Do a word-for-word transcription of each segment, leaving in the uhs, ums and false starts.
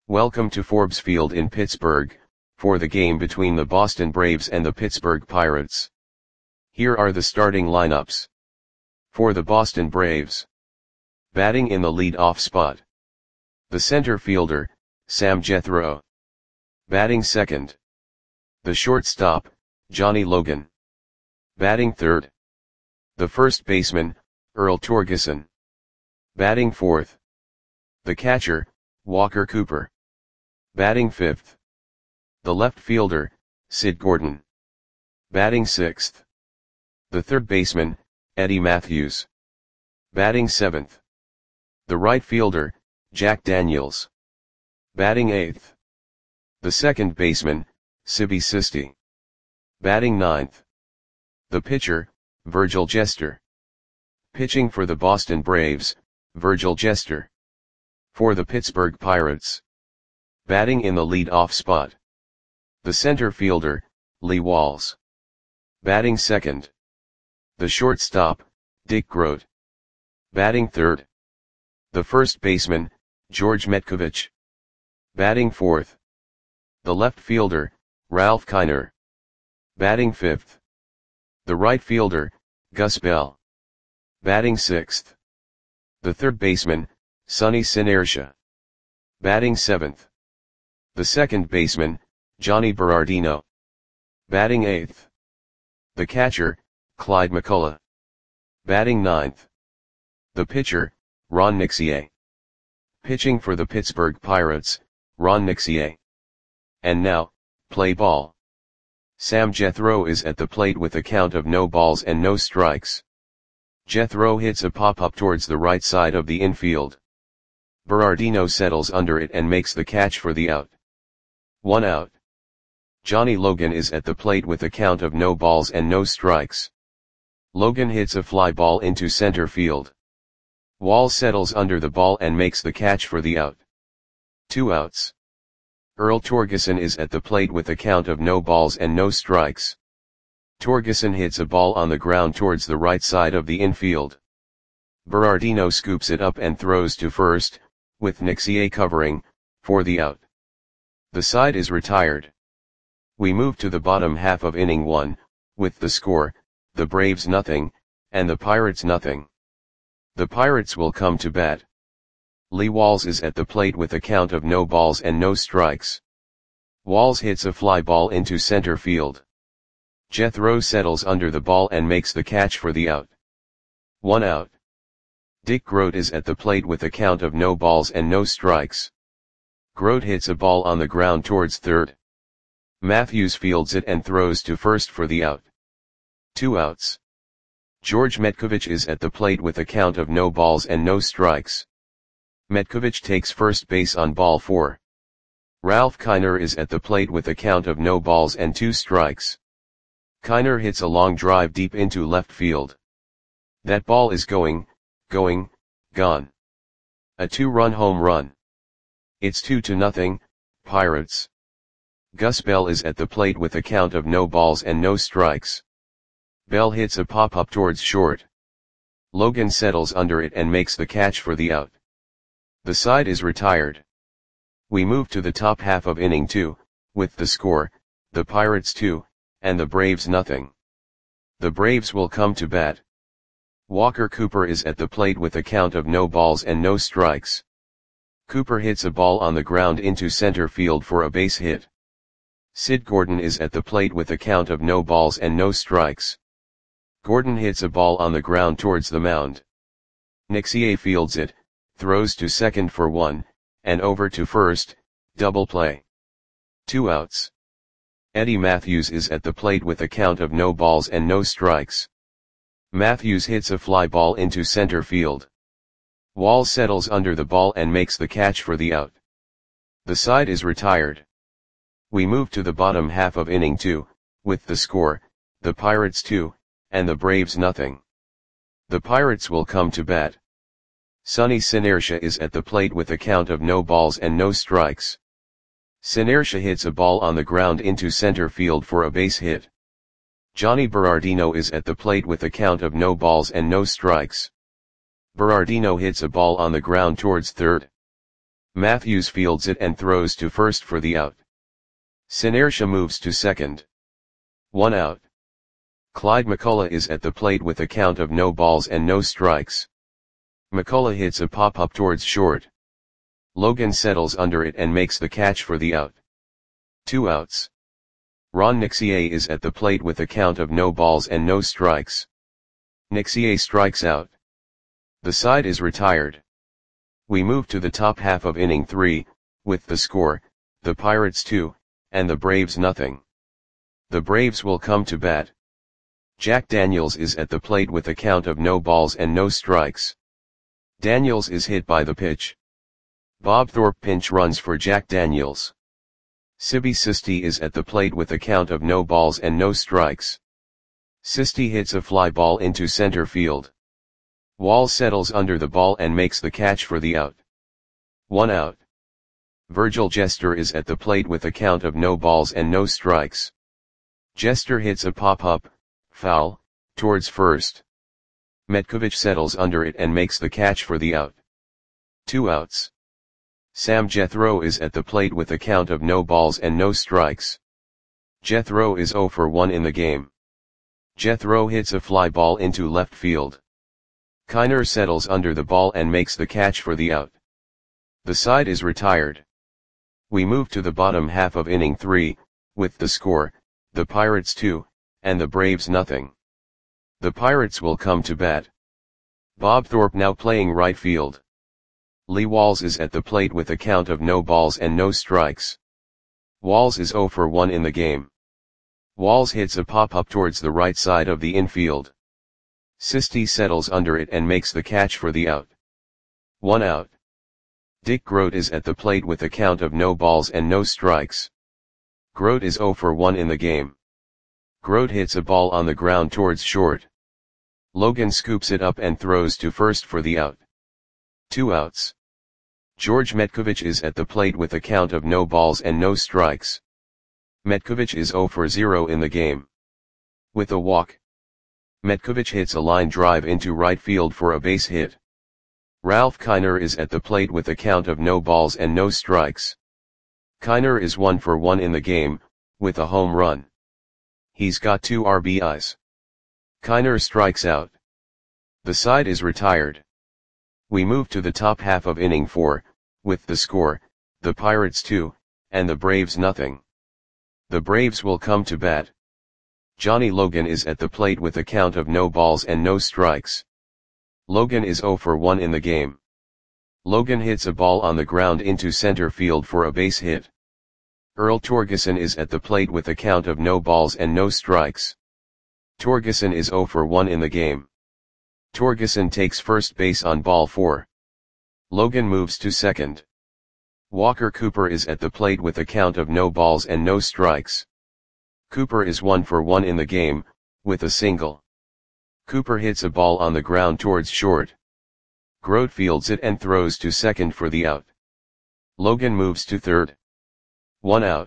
Welcome to Forbes Field in Pittsburgh, for the game between the Boston Braves and the Pittsburgh Pirates. Here are the starting lineups. For the Boston Braves. Batting in the lead-off spot. The center fielder, Sam Jethro. Batting second. The shortstop, Johnny Logan. Batting third. The first baseman, Earl Torgeson. Batting fourth. The catcher, Walker Cooper. Batting fifth. The left fielder, Sid Gordon. Batting sixth. The third baseman, Eddie Mathews. Batting seventh. The right fielder, Jack Daniels. Batting eighth. The second baseman, Sibby Sisti. Batting ninth. The pitcher, Virgil Jester. Pitching for the Boston Braves, Virgil Jester. For the Pittsburgh Pirates. Batting in the lead-off spot. The center fielder, Lee Walls. Batting second. The shortstop, Dick Groat. Batting third. The first baseman, George Metcovich. Batting fourth. The left fielder, Ralph Kiner. Batting fifth. The right fielder, Gus Bell. Batting sixth. The third baseman, Sonny Sinertia. Batting seventh. The second baseman, Johnny Berardino. Batting eighth. The catcher, Clyde McCullough. Batting ninth. The pitcher, Ron Nixier. Pitching for the Pittsburgh Pirates, Ron Nixier. And now, play ball. Sam Jethro is at the plate with a count of no balls and no strikes. Jethro hits a pop-up towards the right side of the infield. Berardino settles under it and makes the catch for the out. One out. Johnny Logan is at the plate with a count of no balls and no strikes. Logan hits a fly ball into center field. Wall settles under the ball and makes the catch for the out. Two outs. Earl Torgeson is at the plate with a count of no balls and no strikes. Torgeson hits a ball on the ground towards the right side of the infield. Berardino scoops it up and throws to first, with Nixier covering, for the out. The side is retired. We move to the bottom half of inning one, with the score, the Braves nothing, and the Pirates nothing. The Pirates will come to bat. Lee Walls is at the plate with a count of no balls and no strikes. Walls hits a fly ball into center field. Jethro settles under the ball and makes the catch for the out. One out. Dick Groat is at the plate with a count of no balls and no strikes. Groat hits a ball on the ground towards third. Mathews fields it and throws to first for the out. Two outs. George Metcovich is at the plate with a count of no balls and no strikes. Metcovich takes first base on ball four. Ralph Kiner is at the plate with a count of no balls and two strikes. Kiner hits a long drive deep into left field. That ball is going, going, gone. A two-run home run. It's two to nothing, Pirates. Gus Bell is at the plate with a count of no balls and no strikes. Bell hits a pop-up towards short. Logan settles under it and makes the catch for the out. The side is retired. We move to the top half of inning two, with the score, the Pirates two, and the Braves nothing. The Braves will come to bat. Walker Cooper is at the plate with a count of no balls and no strikes. Cooper hits a ball on the ground into center field for a base hit. Sid Gordon is at the plate with a count of no balls and no strikes. Gordon hits a ball on the ground towards the mound. Nixier fields it, throws to second for one, and over to first, double play. Two outs. Eddie Mathews is at the plate with a count of no balls and no strikes. Mathews hits a fly ball into center field. Wall settles under the ball and makes the catch for the out. The side is retired. We move to the bottom half of inning two, with the score, the Pirates two, and the Braves nothing. The Pirates will come to bat. Sonny Sinertia is at the plate with a count of no balls and no strikes. Sinertia hits a ball on the ground into center field for a base hit. Johnny Berardino is at the plate with a count of no balls and no strikes. Berardino hits a ball on the ground towards third. Matthews fields it and throws to first for the out. Senersha moves to second. One out. Clyde McCullough is at the plate with a count of no balls and no strikes. McCullough hits a pop-up towards short. Logan settles under it and makes the catch for the out. Two outs. Ron Nixier is at the plate with a count of no balls and no strikes. Nixier strikes out. The side is retired. We move to the top half of inning three, with the score, the Pirates two, and the Braves nothing. The Braves will come to bat. Jack Daniels is at the plate with a count of no balls and no strikes. Daniels is hit by the pitch. Bob Thorpe pinch runs for Jack Daniels. Sibby Sisti is at the plate with a count of no balls and no strikes. Sisti hits a fly ball into center field. Wall settles under the ball and makes the catch for the out. One out. Virgil Jester is at the plate with a count of no balls and no strikes. Jester hits a pop-up, foul, towards first. Metkovich settles under it and makes the catch for the out. Two outs. Sam Jethro is at the plate with a count of no balls and no strikes. Jethro is oh for one in the game. Jethro hits a fly ball into left field. Kiner settles under the ball and makes the catch for the out. The side is retired. We move to the bottom half of inning three, with the score, the Pirates two, and the Braves nothing. The Pirates will come to bat. Bob Thorpe now playing right field. Lee Walls is at the plate with a count of no balls and no strikes. Walls is oh for one in the game. Walls hits a pop-up towards the right side of the infield. Sisti settles under it and makes the catch for the out. One out. Dick Grote is at the plate with a count of no balls and no strikes. Grote is oh for one in the game. Grote hits a ball on the ground towards short. Logan scoops it up and throws to first for the out. Two outs. George Metkovich is at the plate with a count of no balls and no strikes. Metkovich is oh for zero in the game. With a walk. Metkovich hits a line drive into right field for a base hit. Ralph Kiner is at the plate with a count of no balls and no strikes. Kiner is one for one in the game, with a home run. He's got two R B Is. Kiner strikes out. The side is retired. We move to the top half of inning four, with the score, the Pirates two, and the Braves nothing. The Braves will come to bat. Johnny Logan is at the plate with a count of no balls and no strikes. Logan is oh for one in the game. Logan hits a ball on the ground into center field for a base hit. Earl Torgeson is at the plate with a count of no balls and no strikes. Torgeson is oh for one in the game. Torgeson takes first base on ball four. Logan moves to second. Walker Cooper is at the plate with a count of no balls and no strikes. Cooper is one for one in the game, with a single. Cooper hits a ball on the ground towards short. Grote fields it and throws to second for the out. Logan moves to third. One out.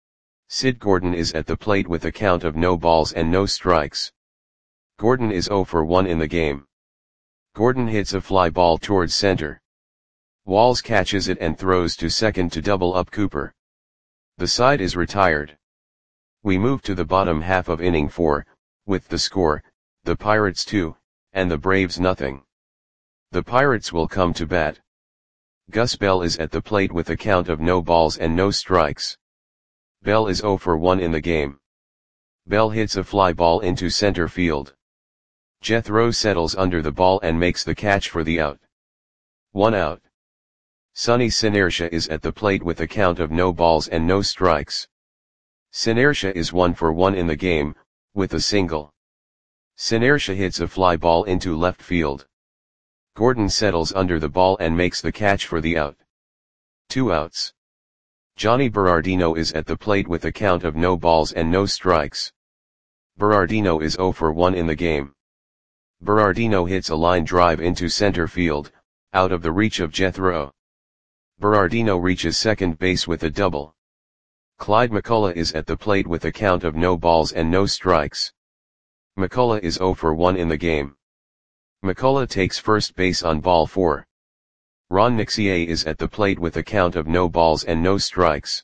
Sid Gordon is at the plate with a count of no balls and no strikes. Gordon is oh for one in the game. Gordon hits a fly ball towards center. Walls catches it and throws to second to double up Cooper. The side is retired. We move to the bottom half of inning four, with the score, the Pirates two, and the Braves nothing. The Pirates will come to bat. Gus Bell is at the plate with a count of no balls and no strikes. Bell is oh for one in the game. Bell hits a fly ball into center field. Jethro settles under the ball and makes the catch for the out. One out. Sonny Senersha is at the plate with a count of no balls and no strikes. Senersha is one for one in the game, with a single. Senersha hits a fly ball into left field. Gordon settles under the ball and makes the catch for the out. Two outs. Johnny Berardino is at the plate with a count of no balls and no strikes. Berardino is oh for one in the game. Berardino hits a line drive into center field, out of the reach of Jethro. Berardino reaches second base with a double. Clyde McCullough is at the plate with a count of no balls and no strikes. McCullough is oh for one in the game. McCullough takes first base on ball four. Ron Nixier is at the plate with a count of no balls and no strikes.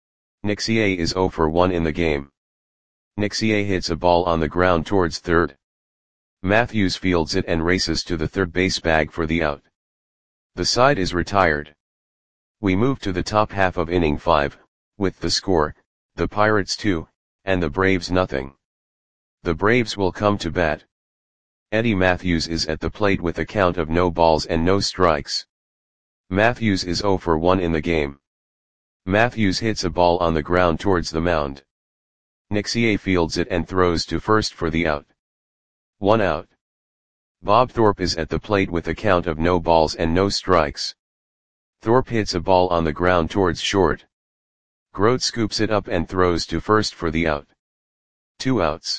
Nixier is zero for one in the game. Nixier hits a ball on the ground towards third. Matthews fields it and races to the third base bag for the out. The side is retired. We move to the top half of inning five, with the score, the Pirates two, and the Braves nothing. The Braves will come to bat. Eddie Matthews is at the plate with a count of no balls and no strikes. Matthews is zero for one in the game. Matthews hits a ball on the ground towards the mound. Nixier fields it and throws to first for the out. One out. Bob Thorpe is at the plate with a count of no balls and no strikes. Thorpe hits a ball on the ground towards short. Grote scoops it up and throws to first for the out. Two outs.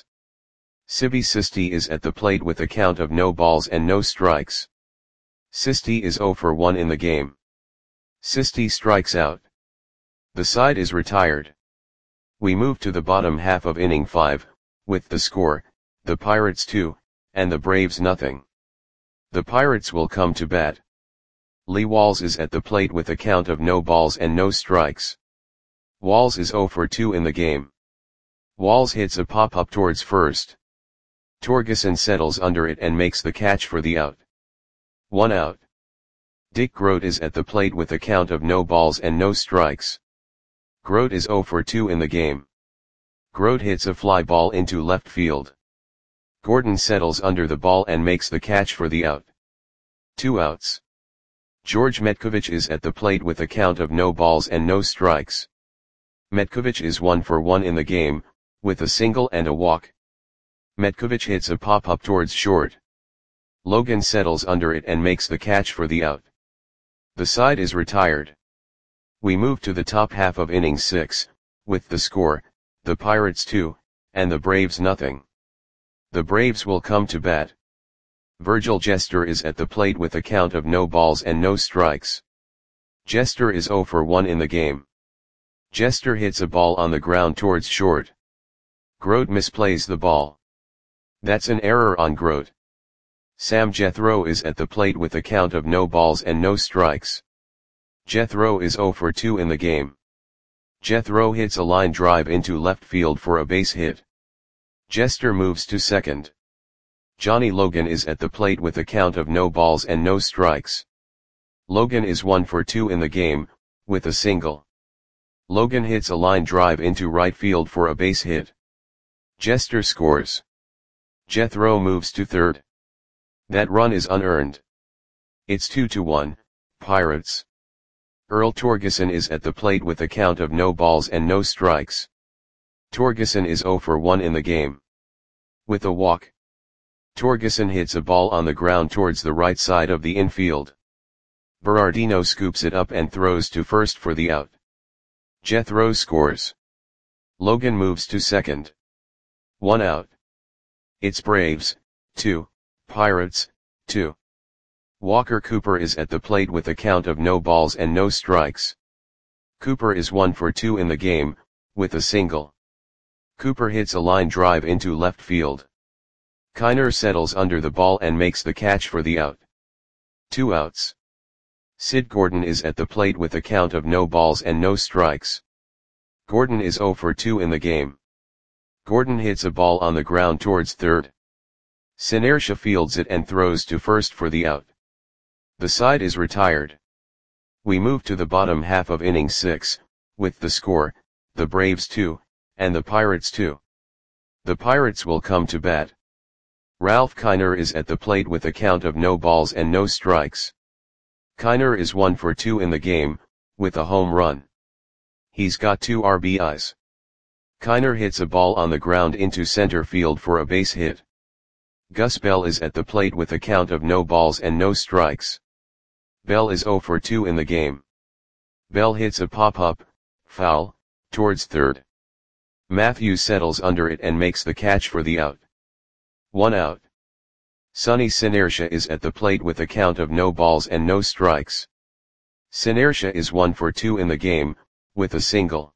Sibby Sisti is at the plate with a count of no balls and no strikes. Sisti is zero for one in the game. Sisti strikes out. The side is retired. We move to the bottom half of inning five, with the score, the Pirates two, and the Braves nothing. The Pirates will come to bat. Lee Walls is at the plate with a count of no balls and no strikes. Walls is zero for two in the game. Walls hits a pop-up towards first. Torgeson settles under it and makes the catch for the out. One out. Dick Grote is at the plate with a count of no balls and no strikes. Grote is zero for two in the game. Grote hits a fly ball into left field. Gordon settles under the ball and makes the catch for the out. Two outs. George Metkovich is at the plate with a count of no balls and no strikes. Metkovich is one for one in the game, with a single and a walk. Metkovich hits a pop-up towards short. Logan settles under it and makes the catch for the out. The side is retired. We move to the top half of inning six, with the score, the Pirates two, and the Braves nothing. The Braves will come to bat. Virgil Jester is at the plate with a count of no balls and no strikes. Jester is zero for one in the game. Jester hits a ball on the ground towards short. Grote misplays the ball. That's an error on Grote. Sam Jethro is at the plate with a count of no balls and no strikes. Jethro is zero for two in the game. Jethro hits a line drive into left field for a base hit. Jester moves to second. Johnny Logan is at the plate with a count of no balls and no strikes. Logan is one for two in the game, with a single. Logan hits a line drive into right field for a base hit. Jester scores. Jethro moves to third. That run is unearned. It's two to one, Pirates. Earl Torgeson is at the plate with a count of no balls and no strikes. Torgeson is zero for one in the game. With a walk. Torgeson hits a ball on the ground towards the right side of the infield. Berardino scoops it up and throws to first for the out. Jethro scores. Logan moves to second. One out. It's Braves, two, Pirates, two. Walker Cooper is at the plate with a count of no balls and no strikes. Cooper is one for two in the game, with a single. Cooper hits a line drive into left field. Kiner settles under the ball and makes the catch for the out. Two outs. Sid Gordon is at the plate with a count of no balls and no strikes. Gordon is zero for two in the game. Gordon hits a ball on the ground towards third. Sinersha fields it and throws to first for the out. The side is retired. We move to the bottom half of inning six, with the score, the Braves two, and the Pirates two. The Pirates will come to bat. Ralph Kiner is at the plate with a count of no balls and no strikes. Kiner is one for two in the game, with a home run. He's got two R B Is. Kiner hits a ball on the ground into center field for a base hit. Gus Bell is at the plate with a count of no balls and no strikes. Bell is zero for two in the game. Bell hits a pop-up, foul, towards third. Matthews settles under it and makes the catch for the out. One out. Sonny Sinersha is at the plate with a count of no balls and no strikes. Sinersha is one for two in the game, with a single.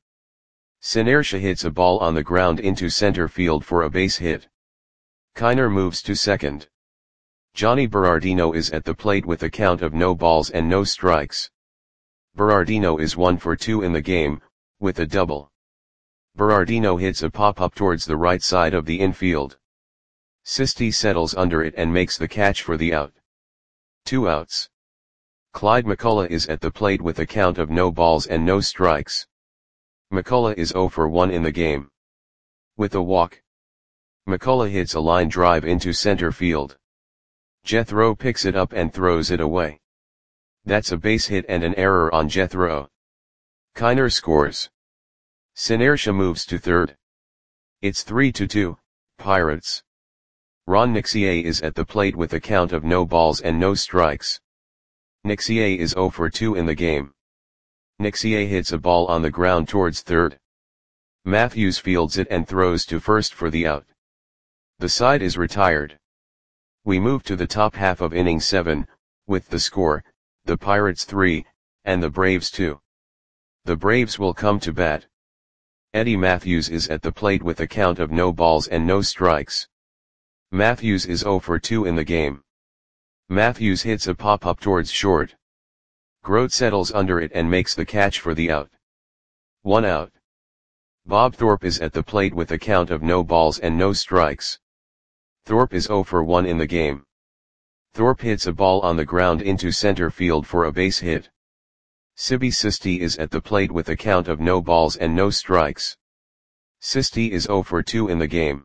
Sinersha hits a ball on the ground into center field for a base hit. Kiner moves to second. Johnny Berardino is at the plate with a count of no balls and no strikes. Berardino is one for two in the game, with a double. Berardino hits a pop-up towards the right side of the infield. Sisti settles under it and makes the catch for the out. Two outs. Clyde McCullough is at the plate with a count of no balls and no strikes. McCullough is zero for one in the game. With a walk. McCullough hits a line drive into center field. Jethro picks it up and throws it away. That's a base hit and an error on Jethro. Kiner scores. Sinersha moves to third. It's three to two, Pirates. Ron Nixier is at the plate with a count of no balls and no strikes. Nixier is zero for two in the game. Nixier hits a ball on the ground towards third. Matthews fields it and throws to first for the out. The side is retired. We move to the top half of inning seven, with the score, the Pirates three, and the Braves two. The Braves will come to bat. Eddie Matthews is at the plate with a count of no balls and no strikes. Matthews is zero for two in the game. Matthews hits a pop-up towards short. Grote settles under it and makes the catch for the out. One out. Bob Thorpe is at the plate with a count of no balls and no strikes. Thorpe is zero for one in the game. Thorpe hits a ball on the ground into center field for a base hit. Sibi Sisti is at the plate with a count of no balls and no strikes. Sisti is zero for two in the game.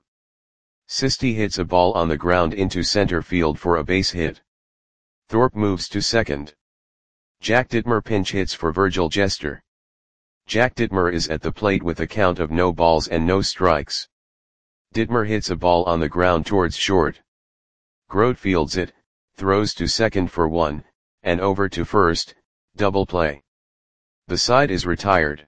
Sisti hits a ball on the ground into center field for a base hit. Thorpe moves to second. Jack Dittmer pinch hits for Virgil Jester. Jack Dittmer is at the plate with a count of no balls and no strikes. Dittmer hits a ball on the ground towards short. Grote fields it, throws to second for one, and over to first, double play. The side is retired.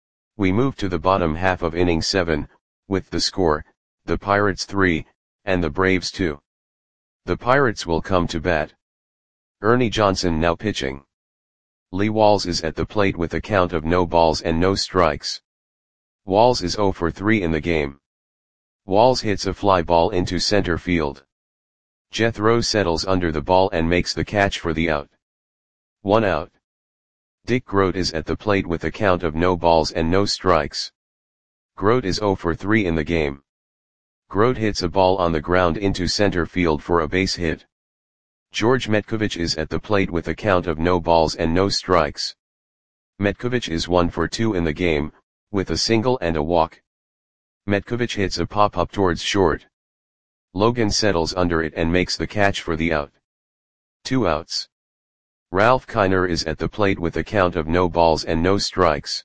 We move to the bottom half of inning seven, with the score, the Pirates three, and the Braves two. The Pirates will come to bat. Ernie Johnson now pitching. Lee Walls is at the plate with a count of no balls and no strikes. Walls is zero for three in the game. Walls hits a fly ball into center field. Jethro settles under the ball and makes the catch for the out. One out. Dick Grote is at the plate with a count of no balls and no strikes. Grote is zero for three in the game. Grote hits a ball on the ground into center field for a base hit. George Metkovich is at the plate with a count of no balls and no strikes. Metkovich is one for two in the game, with a single and a walk. Metkovich hits a pop-up towards short. Logan settles under it and makes the catch for the out. Two outs. Ralph Kiner is at the plate with a count of no balls and no strikes.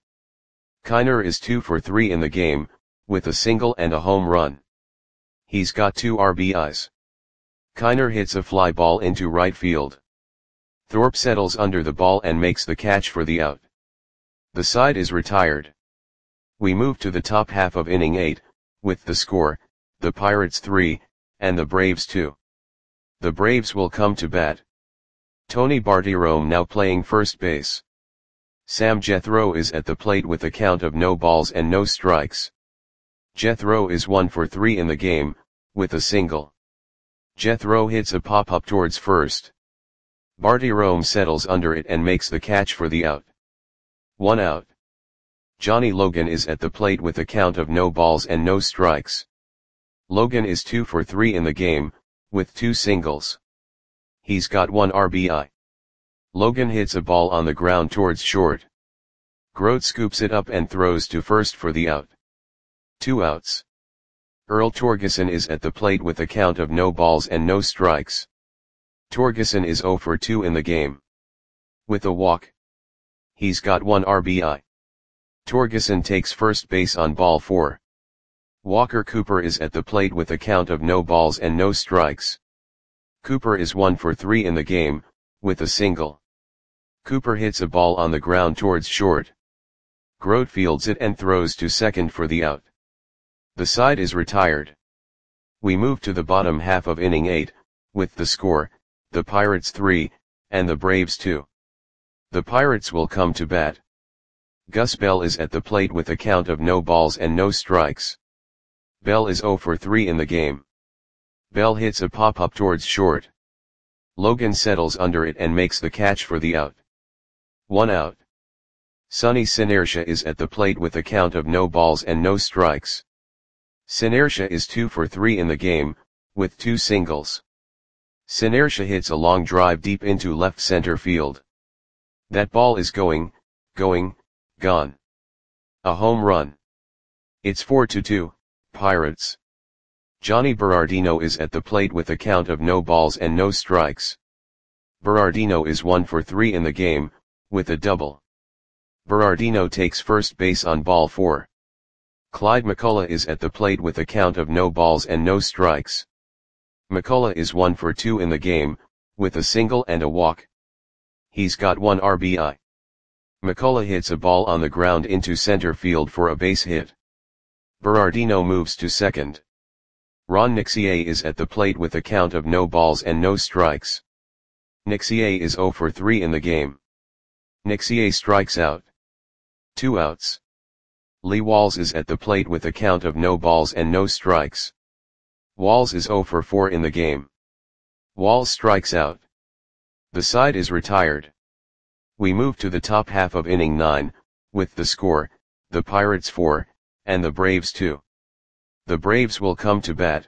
Kiner is two for three in the game, with a single and a home run. He's got two R B Is. Kiner hits a fly ball into right field. Thorpe settles under the ball and makes the catch for the out. The side is retired. We move to the top half of inning eight, with the score, the Pirates three, and the Braves two. The Braves will come to bat. Tony Bartirome now playing first base. Sam Jethro is at the plate with a count of no balls and no strikes. Jethro is one for three in the game, with a single. Jethro hits a pop-up towards first. Bartirome settles under it and makes the catch for the out. One out. Johnny Logan is at the plate with a count of no balls and no strikes. Logan is two for three in the game, with two singles. He's got one R B I. Logan hits a ball on the ground towards short. Grote scoops it up and throws to first for the out. Two outs. Earl Torgeson is at the plate with a count of no balls and no strikes. Torgeson is zero for two in the game. With a walk. He's got one R B I. Torgeson takes first base on ball four. Walker Cooper is at the plate with a count of no balls and no strikes. Cooper is one for three in the game, with a single. Cooper hits a ball on the ground towards short. Grote fields it and throws to second for the out. The side is retired. We move to the bottom half of inning eight, with the score, the Pirates three, and the Braves two. The Pirates will come to bat. Gus Bell is at the plate with a count of no balls and no strikes. Bell is zero for three in the game. Bell hits a pop-up towards short. Logan settles under it and makes the catch for the out. One out. Sonny Synertia is at the plate with a count of no balls and no strikes. Synertia is two for three in the game, with two singles. Synertia hits a long drive deep into left center field. That ball is going, going, gone. A home run. It's four to two, Pirates. Johnny Berardino is at the plate with a count of no balls and no strikes. Berardino is one for three in the game, with a double. Berardino takes first base on ball four. Clyde McCullough is at the plate with a count of no balls and no strikes. McCullough is one for two in the game, with a single and a walk. He's got one R B I. McCullough hits a ball on the ground into center field for a base hit. Berardino moves to second. Ron Nixier is at the plate with a count of no balls and no strikes. Nixier is zero for three in the game. Nixier strikes out. Two outs. Lee Walls is at the plate with a count of no balls and no strikes. Walls is zero for four in the game. Walls strikes out. The side is retired. We move to the top half of inning nine, with the score, the Pirates four, and the Braves two. The Braves will come to bat.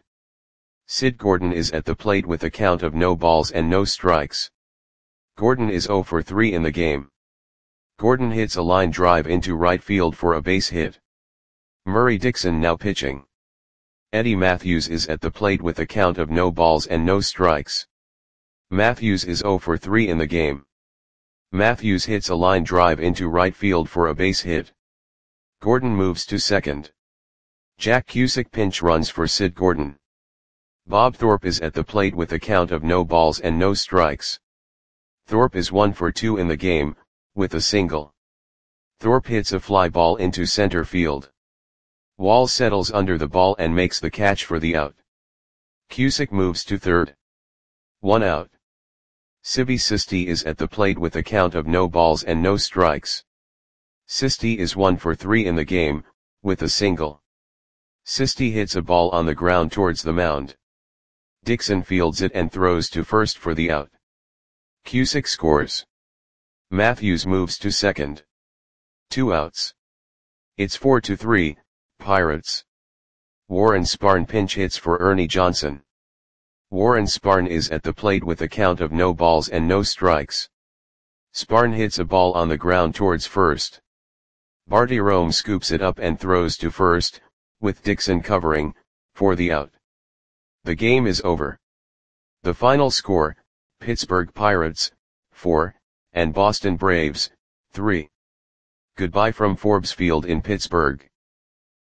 Sid Gordon is at the plate with a count of no balls and no strikes. Gordon is zero for three in the game. Gordon hits a line drive into right field for a base hit. Murray Dixon now pitching. Eddie Matthews is at the plate with a count of no balls and no strikes. Matthews is zero for three in the game. Matthews hits a line drive into right field for a base hit. Gordon moves to second. Jack Cusick pinch runs for Sid Gordon. Bob Thorpe is at the plate with a count of no balls and no strikes. Thorpe is one for two in the game, with a single. Thorpe hits a fly ball into center field. Wall settles under the ball and makes the catch for the out. Cusick moves to third. One out. Sibby Sisti is at the plate with a count of no balls and no strikes. Sisti is one for three in the game, with a single. Sisti hits a ball on the ground towards the mound. Dixon fields it and throws to first for the out. Cusick scores. Matthews moves to second. Two outs. It's four to three, Pirates. Warren Sparn pinch hits for Ernie Johnson. Warren Sparn is at the plate with a count of no balls and no strikes. Sparn hits a ball on the ground towards first. Barty Rome scoops it up and throws to first, with Dixon covering, for the out. The game is over. The final score, Pittsburgh Pirates, four, and Boston Braves, three. Goodbye from Forbes Field in Pittsburgh.